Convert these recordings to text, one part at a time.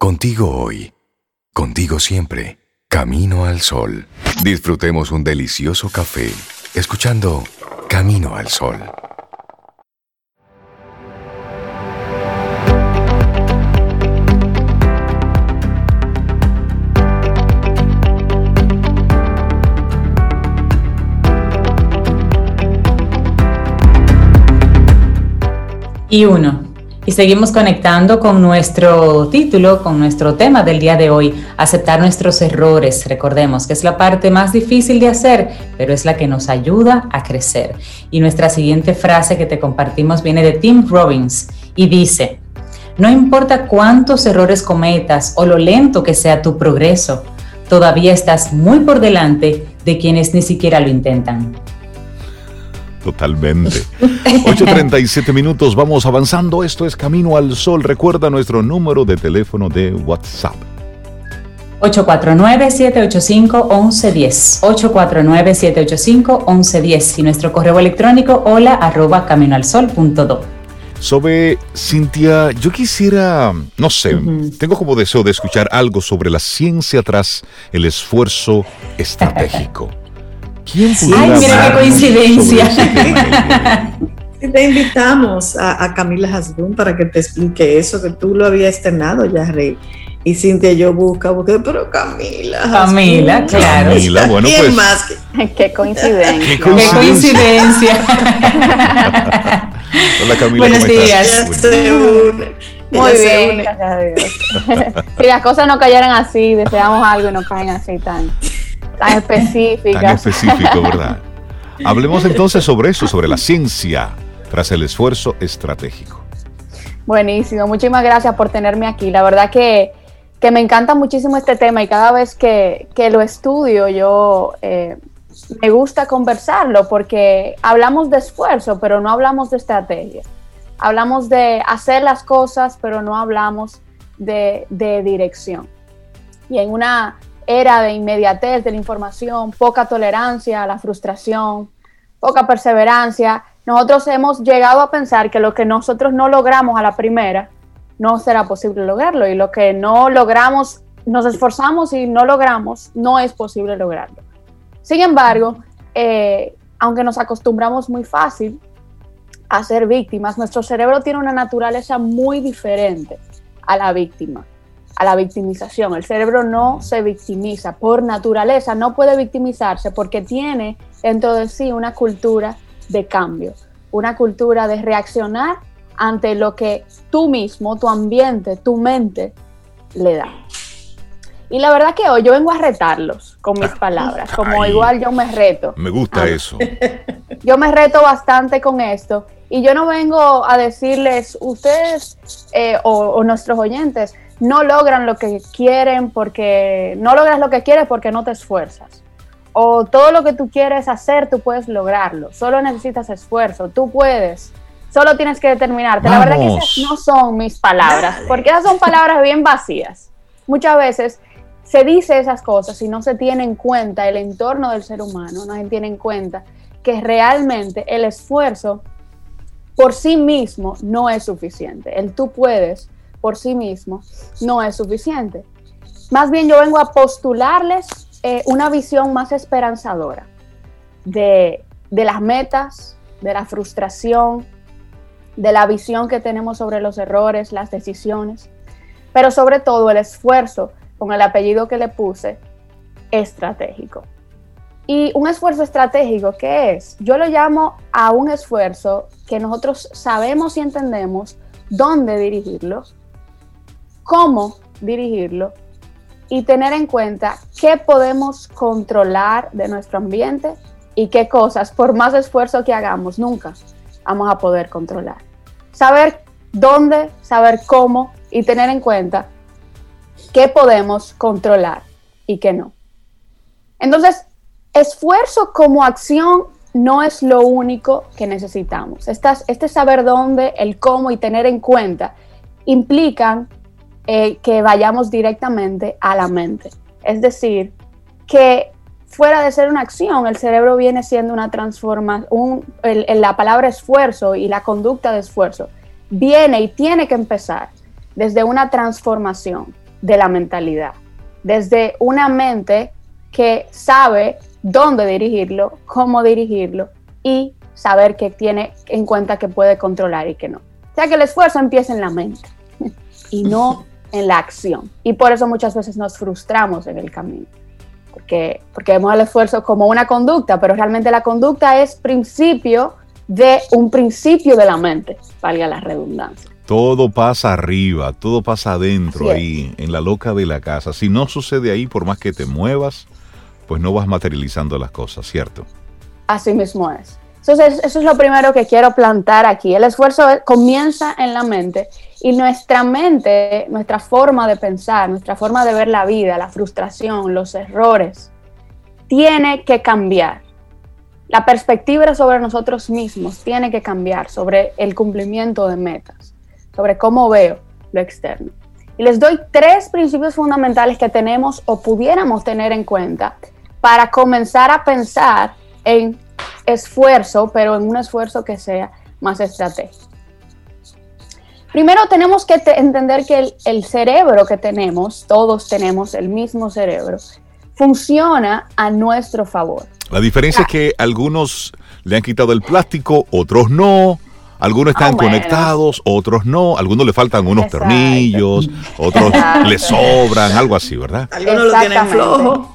Contigo hoy, contigo siempre, Camino al Sol. Disfrutemos un delicioso café, escuchando Camino al Sol. Y uno. Y seguimos conectando con nuestro título, con nuestro tema del día de hoy, aceptar nuestros errores. Recordemos que es la parte más difícil de hacer, pero es la que nos ayuda a crecer. Y nuestra siguiente frase que te compartimos viene de Tim Robbins y dice: no importa cuántos errores cometas o lo lento que sea tu progreso, todavía estás muy por delante de quienes ni siquiera lo intentan. Totalmente. 8:37 minutos, vamos avanzando. Esto es Camino al Sol. Recuerda nuestro número de teléfono de WhatsApp. 849-785-1110. 849-785-1110. Y nuestro correo electrónico hola@caminoalsol.do. Sobre Cintia, yo quisiera, no sé, tengo como deseo de escuchar algo sobre la ciencia tras el esfuerzo estratégico. ¿Quién pudiera Ay, mira qué coincidencia. Te invitamos a Camila Hasbun para que te explique eso, que tú lo habías externado ya, Rey. Y Cintia y yo busqué, pero Camila, claro. Camila, bueno, ¿quién pues. más? Qué coincidencia. Qué coincidencia. Hola, Camila. Buenos días. Muy bien, gracias a Dios. Si las cosas no cayeran así, deseamos algo y no caen así tan específicas. Tan específico, ¿verdad? Hablemos entonces sobre eso, sobre la ciencia tras el esfuerzo estratégico. Buenísimo, muchísimas gracias por tenerme aquí. La verdad que me encanta muchísimo este tema y cada vez que lo estudio yo me gusta conversarlo porque hablamos de esfuerzo, pero no hablamos de estrategia. Hablamos de hacer las cosas, pero no hablamos de dirección. Y en una era de inmediatez de la información, poca tolerancia a la frustración, poca perseverancia, nosotros hemos llegado a pensar que lo que nosotros no logramos a la primera, no será posible lograrlo, y lo que no logramos, nos esforzamos y no logramos, no es posible lograrlo. Sin embargo, aunque nos acostumbramos muy fácil a ser víctimas, nuestro cerebro tiene una naturaleza muy diferente a la víctima, a la victimización. El cerebro no se victimiza por naturaleza, no puede victimizarse porque tiene dentro de sí una cultura de cambio, una cultura de reaccionar ante lo que tú mismo, tu ambiente, tu mente le da. Y la verdad que hoy yo vengo a retarlos con mis palabras, como igual yo me reto. Me gusta eso. Yo me reto bastante con esto y yo no vengo a decirles, ustedes o nuestros oyentes, no logran lo que quieren porque no logras lo que quieres porque no te esfuerzas. O todo lo que tú quieres hacer, tú puedes lograrlo. Solo necesitas esfuerzo, tú puedes. Solo tienes que determinarte. Vamos. La verdad que esas no son mis palabras, porque esas son palabras bien vacías. Muchas veces se dice esas cosas y no se tiene en cuenta el entorno del ser humano, no se tiene en cuenta que realmente el esfuerzo por sí mismo no es suficiente. El tú puedes por sí mismo no es suficiente. Más bien yo vengo a postularles una visión más esperanzadora de las metas, de la frustración, de la visión que tenemos sobre los errores, las decisiones, pero sobre todo el esfuerzo, con el apellido que le puse, estratégico. Y un esfuerzo estratégico, ¿qué es? Yo lo llamo a un esfuerzo que nosotros sabemos y entendemos dónde dirigirlo, cómo dirigirlo y tener en cuenta qué podemos controlar de nuestro ambiente y qué cosas, por más esfuerzo que hagamos, nunca vamos a poder controlar. Saber dónde, saber cómo y tener en cuenta qué podemos controlar y qué no. Entonces, esfuerzo como acción no es lo único que necesitamos. Este saber dónde, el cómo y tener en cuenta implican que vayamos directamente a la mente. Es decir, que fuera de ser una acción, el cerebro viene siendo una transformación, la palabra esfuerzo y la conducta de esfuerzo viene y tiene que empezar desde una transformación, de la mentalidad, desde una mente que sabe dónde dirigirlo, cómo dirigirlo y saber que tiene en cuenta que puede controlar y que no. O sea que el esfuerzo empieza en la mente y no en la acción. Y por eso muchas veces nos frustramos en el camino. Porque vemos el esfuerzo como una conducta, pero realmente la conducta es principio de un principio de la mente, valga la redundancia. Todo pasa arriba, todo pasa adentro, ahí, en la loca de la casa. Si no sucede ahí, por más que te muevas, pues no vas materializando las cosas, ¿cierto? Así mismo es. Entonces, eso es lo primero que quiero plantar aquí. El esfuerzo comienza en la mente y nuestra mente, nuestra forma de pensar, nuestra forma de ver la vida, la frustración, los errores, tiene que cambiar. La perspectiva sobre nosotros mismos tiene que cambiar, sobre el cumplimiento de metas, sobre cómo veo lo externo. Y les doy 3 principios fundamentales que tenemos o pudiéramos tener en cuenta para comenzar a pensar en esfuerzo, pero en un esfuerzo que sea más estratégico. Primero tenemos que entender que el cerebro que tenemos, todos tenemos el mismo cerebro, funciona a nuestro favor. La diferencia es que algunos le han quitado el plástico, otros no. Algunos están conectados, otros no. Algunos le faltan unos tornillos, otros le sobran, algo así, ¿verdad? Algunos lo tienen flojo.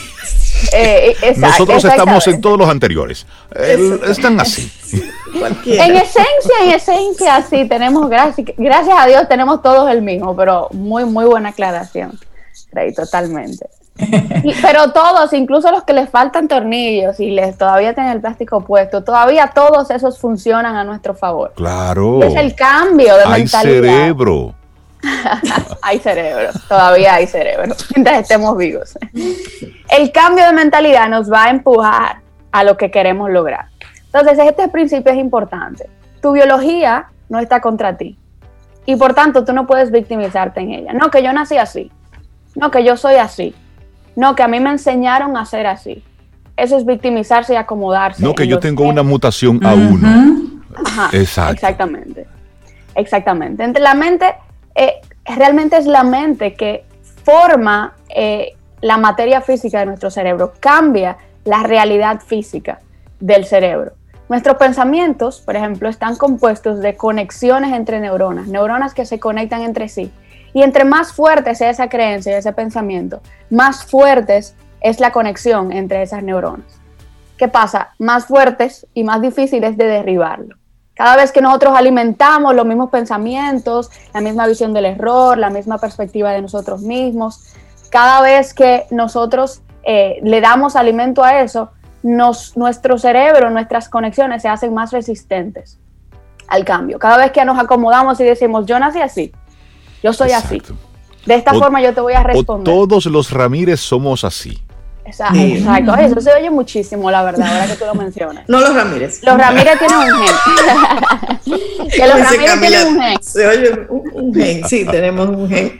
Nosotros estamos en todos los anteriores. Están así. En esencia, sí, tenemos, gracias a Dios, tenemos todos el mismo, pero muy, muy buena aclaración, Rey, totalmente. Pero todos, incluso los que les faltan tornillos y todavía tienen el plástico puesto, todavía todos esos funcionan a nuestro favor. Claro. Es el cambio de mentalidad. Hay cerebro. Hay cerebro, todavía hay cerebro, mientras estemos vivos. El cambio de mentalidad nos va a empujar a lo que queremos lograr. Entonces, este principio es importante. Tu biología no está contra ti y por tanto tú no puedes victimizarte en ella. No, que yo nací así. No, que yo soy así. No, que a mí me enseñaron a ser así. Eso es victimizarse y acomodarse. No, que yo tengo una mutación A1. Ajá, exacto. Exactamente. Entre la mente, realmente es la mente que forma la materia física de nuestro cerebro, cambia la realidad física del cerebro. Nuestros pensamientos, por ejemplo, están compuestos de conexiones entre neuronas que se conectan entre sí. Y entre más fuerte sea esa creencia y ese pensamiento, más fuertes es la conexión entre esas neuronas. ¿Qué pasa? Más fuertes y más difíciles de derribarlo. Cada vez que nosotros alimentamos los mismos pensamientos, la misma visión del error, la misma perspectiva de nosotros mismos, cada vez que nosotros le damos alimento a eso, nuestro cerebro, nuestras conexiones se hacen más resistentes al cambio. Cada vez que nos acomodamos y decimos, yo nací así, yo soy así. De esta forma yo te voy a responder. Todos los Ramírez somos así. Exacto. Eso se oye muchísimo, la verdad, ahora que tú lo mencionas. No los Ramírez. Los Ramírez tienen un gen. Que los Ramírez tienen un gen. Se oye un gen, sí, tenemos un gen.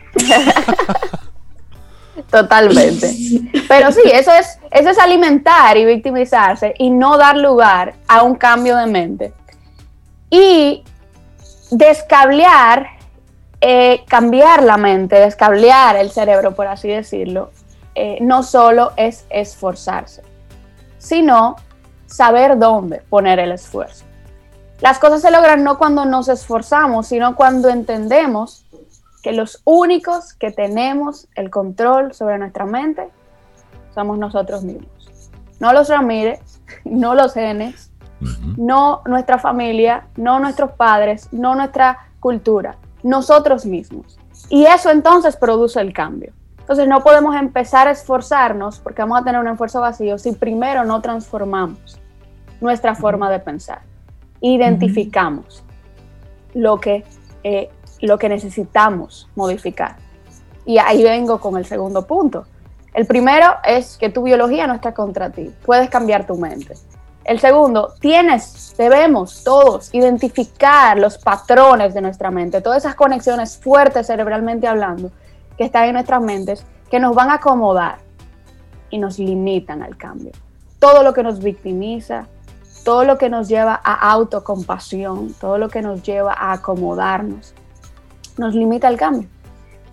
Totalmente. Pero sí, eso es alimentar y victimizarse y no dar lugar a un cambio de mente. Y descablear, cambiar la mente, descablear el cerebro, por así decirlo, no solo es esforzarse, sino saber dónde poner el esfuerzo. Las cosas se logran no cuando nos esforzamos, sino cuando entendemos que los únicos que tenemos el control sobre nuestra mente somos nosotros mismos. No los Ramírez, no los genes, no nuestra familia, no nuestros padres, no nuestra cultura, nosotros mismos. Y eso entonces produce el cambio. Entonces no podemos empezar a esforzarnos porque vamos a tener un esfuerzo vacío si primero no transformamos nuestra forma de pensar. Identificamos lo que necesitamos modificar. Y ahí vengo con el segundo punto. El primero es que tu biología no está contra ti. Puedes cambiar tu mente. El segundo, debemos todos identificar los patrones de nuestra mente, todas esas conexiones fuertes cerebralmente hablando que están en nuestras mentes, que nos van a acomodar y nos limitan al cambio. Todo lo que nos victimiza, todo lo que nos lleva a autocompasión, todo lo que nos lleva a acomodarnos, nos limita al cambio.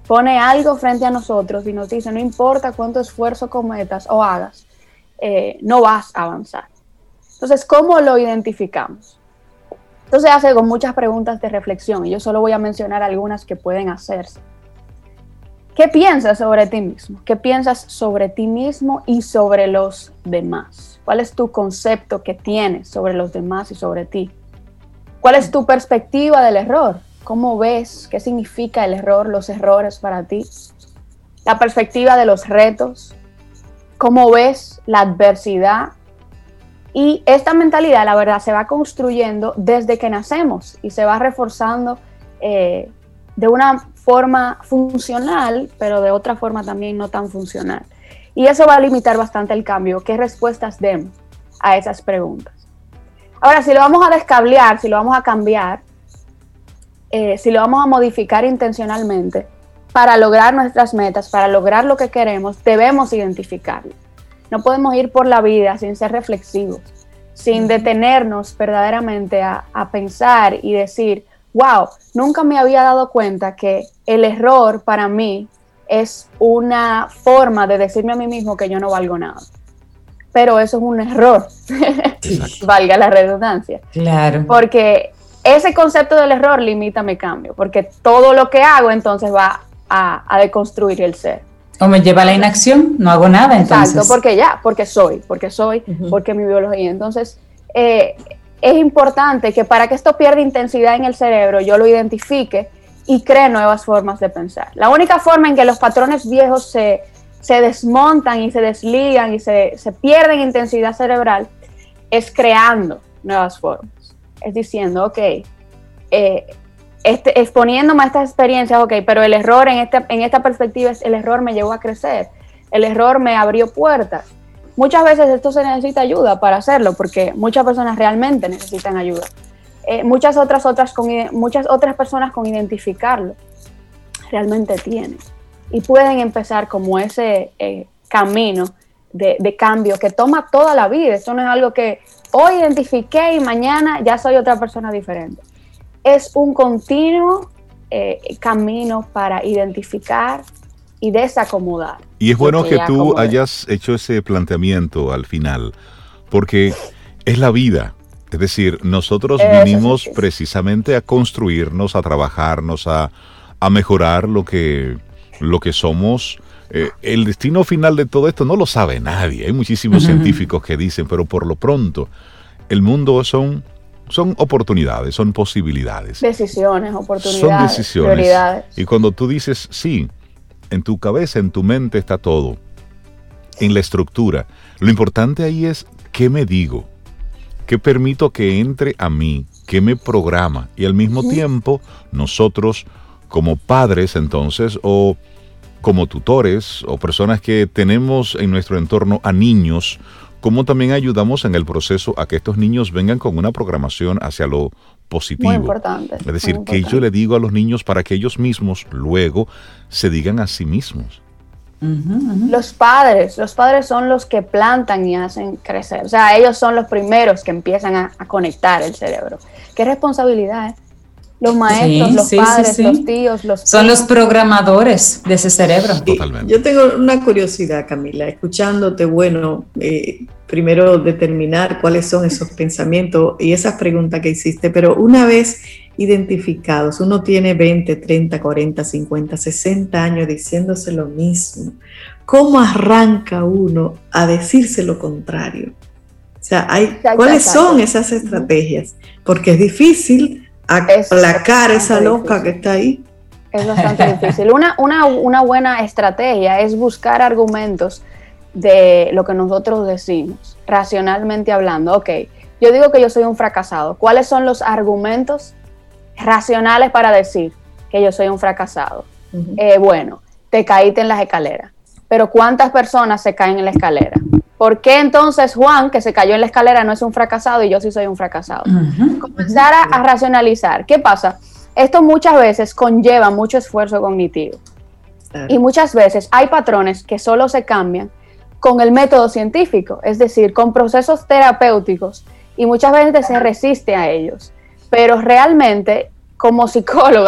pone algo frente a nosotros y nos dice, no importa cuánto esfuerzo cometas o hagas, no vas a avanzar. Entonces, ¿cómo lo identificamos? Entonces hace con muchas preguntas de reflexión y yo solo voy a mencionar algunas que pueden hacerse. ¿Qué piensas sobre ti mismo? ¿Qué piensas sobre ti mismo y sobre los demás? ¿Cuál es tu concepto que tienes sobre los demás y sobre ti? ¿Cuál es tu perspectiva del error? ¿Cómo ves? ¿Qué significa el error, los errores para ti? La perspectiva de los retos. ¿Cómo ves la adversidad? Y esta mentalidad, la verdad, se va construyendo desde que nacemos y se va reforzando de una forma funcional, pero de otra forma también no tan funcional. Y eso va a limitar bastante el cambio. ¿Qué respuestas demos a esas preguntas? Ahora, si lo vamos a descablear, si lo vamos a cambiar, si lo vamos a modificar intencionalmente, para lograr nuestras metas, para lograr lo que queremos, debemos identificarlo. No podemos ir por la vida sin ser reflexivos, sin detenernos verdaderamente a pensar y decir, wow, nunca me había dado cuenta que el error para mí es una forma de decirme a mí mismo que yo no valgo nada. Pero eso es un error, valga la redundancia. Claro. Porque ese concepto del error limita mi cambio, porque todo lo que hago entonces va a deconstruir el ser. O me lleva a la inacción, no hago nada entonces. Exacto, porque soy, porque mi biología. Entonces, es importante que para que esto pierda intensidad en el cerebro, yo lo identifique y cree nuevas formas de pensar. La única forma en que los patrones viejos se desmontan y se desligan y se pierden intensidad cerebral es creando nuevas formas. Es diciendo, ok, exponiéndome a estas experiencias, ok, pero el error en esta perspectiva, el error me llevó a crecer, el error me abrió puertas. Muchas veces esto se necesita ayuda para hacerlo, porque muchas personas realmente necesitan ayuda. Muchas otras personas con identificarlo realmente tienen y pueden empezar como ese camino de cambio que toma toda la vida. Esto no es algo que hoy identifiqué y mañana ya soy otra persona diferente. Es un continuo camino para identificar y desacomodar. Y es bueno que tú hayas hecho ese planteamiento al final, porque es la vida. Es decir, nosotros vinimos precisamente a construirnos, a trabajarnos, a mejorar lo que somos. El destino final de todo esto no lo sabe nadie. Hay muchísimos científicos que dicen, pero por lo pronto, el mundo son oportunidades, son posibilidades. Decisiones, oportunidades, son decisiones. Prioridades. Y cuando tú dices, sí, en tu cabeza, en tu mente está todo, en la estructura. Lo importante ahí es qué me digo, qué permito que entre a mí, qué me programa. Y al mismo tiempo, nosotros como padres entonces, o como tutores, o personas que tenemos en nuestro entorno a niños, cómo también ayudamos en el proceso a que estos niños vengan con una programación hacia lo positivo. Muy importante. Es decir, que yo le digo a los niños para que ellos mismos luego se digan a sí mismos. Los padres son los que plantan y hacen crecer. O sea, ellos son los primeros que empiezan a conectar el cerebro. Qué responsabilidad, ¿eh? Los maestros, los padres, los tíos, son los programadores de ese cerebro. Totalmente. Yo tengo una curiosidad, Camila, escuchándote, bueno, primero determinar cuáles son esos pensamientos y esas preguntas que hiciste, pero una vez identificados, uno tiene 20, 30, 40, 50, 60 años diciéndose lo mismo. ¿Cómo arranca uno a decirse lo contrario? O sea, ¿cuáles son esas estrategias? Porque es difícil aplacar esa loca que está ahí. Es bastante difícil. Una buena estrategia es buscar argumentos de lo que nosotros decimos, racionalmente hablando. Ok, yo digo que yo soy un fracasado. ¿Cuáles son los argumentos racionales para decir que yo soy un fracasado? Bueno, te caíste en las escaleras. Pero ¿cuántas personas se caen en la escalera? ¿Por qué entonces Juan, que se cayó en la escalera, no es un fracasado y yo sí soy un fracasado? Comenzar a racionalizar. ¿Qué pasa? Esto muchas veces conlleva mucho esfuerzo cognitivo. Y muchas veces hay patrones que solo se cambian con el método científico, es decir, con procesos terapéuticos, y muchas veces se resiste a ellos. Pero realmente, como psicóloga,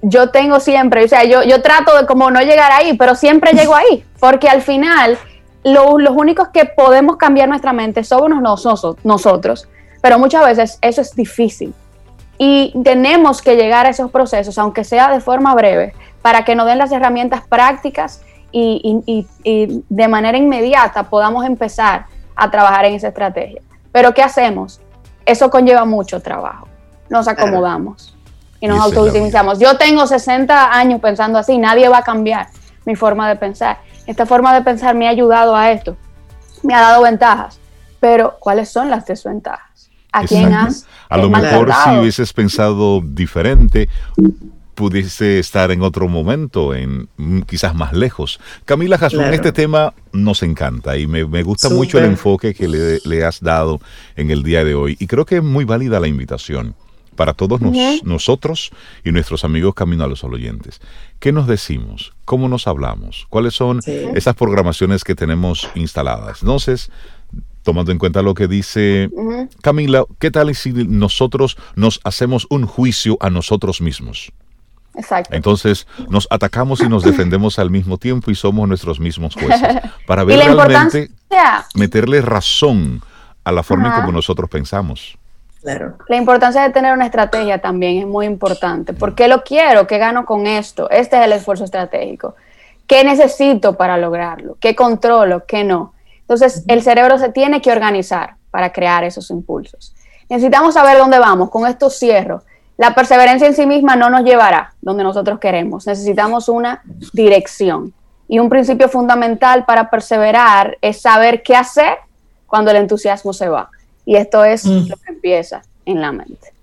yo tengo siempre, o sea, yo trato de como no llegar ahí, pero siempre llego ahí, porque al final los únicos que podemos cambiar nuestra mente somos nosotros, pero muchas veces eso es difícil y tenemos que llegar a esos procesos, aunque sea de forma breve, para que nos den las herramientas prácticas y de manera inmediata podamos empezar a trabajar en esa estrategia. Pero ¿qué hacemos? Eso conlleva mucho trabajo. Nos acomodamos y nos auto-victimizamos. Yo tengo 60 años pensando así, nadie va a cambiar mi forma de pensar. Esta forma de pensar me ha ayudado a esto, me ha dado ventajas, pero ¿cuáles son las desventajas? ¿A quién has A lo mejor maltratado? si hubieses pensado diferente, pudiese estar en otro momento, quizás más lejos. Camila Jasmine, Claro. este tema nos encanta y me gusta Súper. mucho el enfoque que le has dado en el día de hoy. Y creo que es muy válida la invitación para todos nosotros y nuestros amigos Camino a los Sol oyentes. ¿Qué nos decimos? ¿Cómo nos hablamos? ¿Cuáles son esas programaciones que tenemos instaladas? Entonces, tomando en cuenta lo que dice Camila, ¿qué tal si nosotros nos hacemos un juicio a nosotros mismos? Exacto. Entonces nos atacamos y nos defendemos al mismo tiempo y somos nuestros mismos jueces para Y ver la realmente, importancia, meterle razón a la forma en como nosotros pensamos. Claro. la importancia de tener una estrategia también es muy importante. ¿Por qué lo quiero? ¿Qué gano con esto? Este es el esfuerzo estratégico. ¿Qué necesito para lograrlo? ¿Qué controlo? ¿Qué no? Entonces, el cerebro se tiene que organizar para crear esos impulsos. Necesitamos saber dónde vamos. Con esto cierro. La perseverancia en sí misma no nos llevará donde nosotros queremos. Necesitamos una dirección. Y un principio fundamental para perseverar es saber qué hacer cuando el entusiasmo se va. Y esto es lo que empieza en la mente.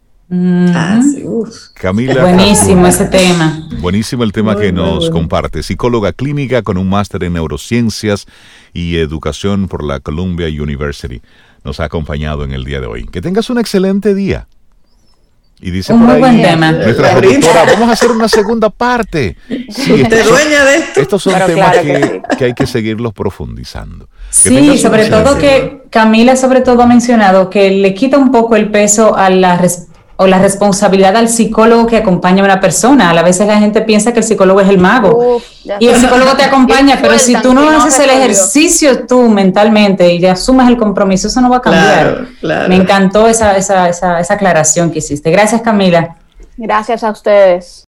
Sí, Camila, Buenísimo ese tema. buenísimo el tema Muy, que muy nos bueno. comparte. Psicóloga clínica con un máster en neurociencias y educación por la Columbia University. Nos ha acompañado en el día de hoy. Que tengas un excelente día. Y dice Un por muy ahí buen tema. nuestra productora, vamos a hacer una segunda parte. Sí, ¿Usted dueña de esto? estos son Pero temas claro que que hay que seguirlos profundizando. Que Sí, tengas un sobre todo excelente día. que Camila sobre todo ha mencionado que le quita un poco el peso a la responsabilidad al psicólogo que acompaña a una persona. A veces la gente piensa que el psicólogo es el mago. Uf, ya Y el sé. psicólogo te acompaña, Y pero si sueltan, tú no si no haces el resolvió. ejercicio tú mentalmente y ya asumes el compromiso, eso no va a cambiar. Claro, claro. Me encantó esa aclaración que hiciste. Gracias, Camila. Gracias a ustedes.